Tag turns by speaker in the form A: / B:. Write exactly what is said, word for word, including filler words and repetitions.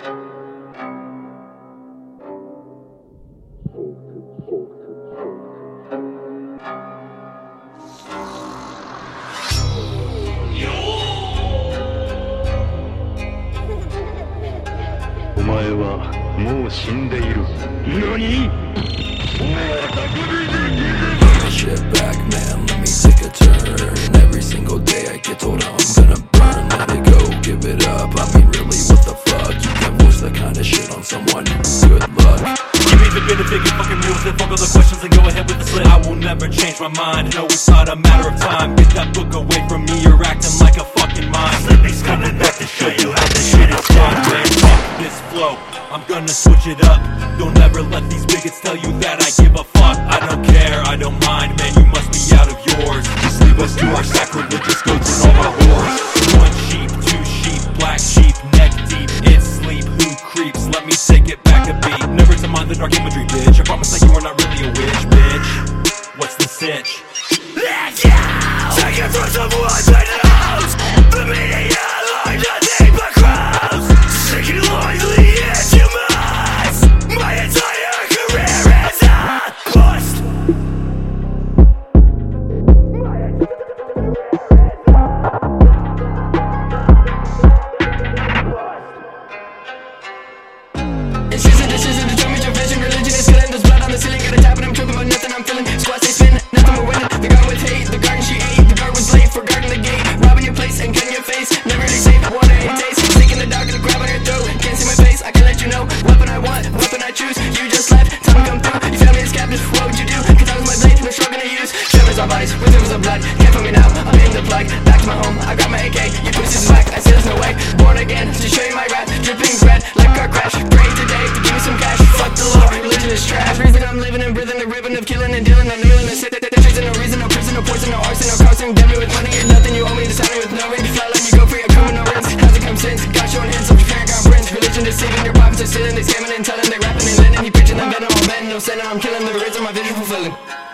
A: お前はもう死んでいる。何？
B: Shit back, man, let me take a turn. Every single day I get told how I'm gonna burn. Let it go, give it up, I mean really, what the fuck? You can force that kind of shit on someone, good luck.
C: Give me the benefit, get fucking real with it. Fuck all the questions and go ahead with the slit. I will never change my mind, no it's not a matter of time. Get that book away from me, you're acting like a fucking mime. Slippy's coming back to show you how this shit is done, man. Fuck this flow, I'm gonna switch it up. Don't ever let these bigots tell you that I give a fuck. I don't care, I don't mind, man, you must be out of yours. Just leave us to our sacrilegious goats and all our whores. One sheep, two sheep, black sheep, neck deep, it's sleep, who creeps? Let me take it back a beat. Never to mind the dark imagery, bitch. I promise that you are not really a witch, bitch. What's the cinch? Let's go! Take it from someone to knows the meaning of life, nothing but crows. Sticking loyally into mines. My entire career is a bust.
D: It's just a decision to tell me your vision. Religion is killing, there's blood on the ceiling. Got a tap and I'm choking, but nothing I'm feeling. Squad they spin, nothing we're winning. The garden with hate, the garden she ate. The guard was late for guarding the gate. Robbing your place and cutting your face. Never really safe, one I hate taste. Sneak in the dark and grab on your throat. Can't see my face, I can let you know. Weapon I want, weapon I choose. You just left, time to come through. You found me as captive, what would you do? Cause I was my blade, no shrug gonna use. Shivers on bodies, with rivers of blood. Can't find me now, I'm in the plug. Back to my home, I got my A K. You pussies is whack, I say there's no way. Born again, to show you my rap. Dripping red, like car crash. Pray today, give me some cash. Fuck the law, religion is trash. Reason I'm living and breathing, the ribbon of killing and dealing. I'm nailing the sit, treason, no reason, no prison, no poison, no arson, no causing. Damn me with money and nothing, you owe me to sign me with no ring. Fly, let me go for your coming, no rinse. How's it come since? Got showing hints, I'm preparing, got prints. Religion deceiving, your prophets are stealing. They scamming and telling, they rapping and letting. He preaching, I'm venom, all men, no sinner. I'm killing the rhythm, my vision fulfilling.